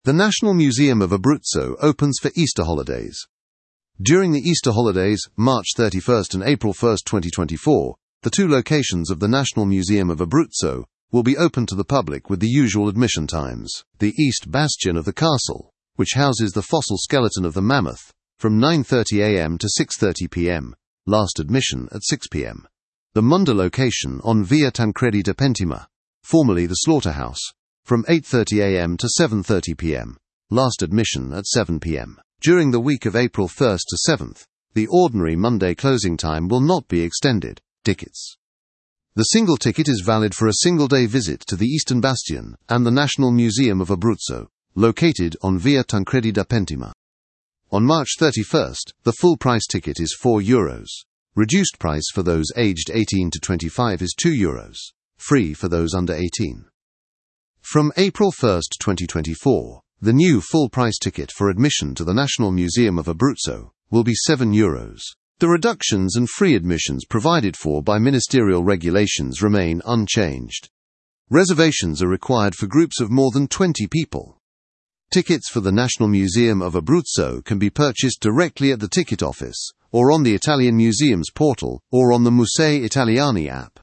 The National Museum of Abruzzo opens for Easter holidays. During the Easter holidays, March 31st and April 1st, 2024, the two locations of the National Museum of Abruzzo will be open to the public with the usual admission times. The East Bastion of the castle, which houses the fossil skeleton of the mammoth, from 9:30 a.m. to 6:30 p.m., last admission at 6 p.m. The Munda location on Via Tancredi da Pentima, formerly the slaughterhouse, from 8:30 a.m. to 7:30 p.m., last admission at 7 p.m. During the week of April 1st to 7th, the ordinary Monday closing time will not be extended. Tickets. The single ticket is valid for a single-day visit to the Eastern Bastion and the National Museum of Abruzzo, located on Via Tancredi da Pentima. On March 31st, the full-price ticket is €4. Reduced price for those aged 18 to 25 is €2. Free for those under 18. From April 1st, 2024, the new full-price ticket for admission to the National Museum of Abruzzo will be €7. The reductions and free admissions provided for by ministerial regulations remain unchanged. Reservations are required for groups of more than 20 people. Tickets for the National Museum of Abruzzo can be purchased directly at the ticket office, or on the Italian Museums portal, or on the Musei Italiani app.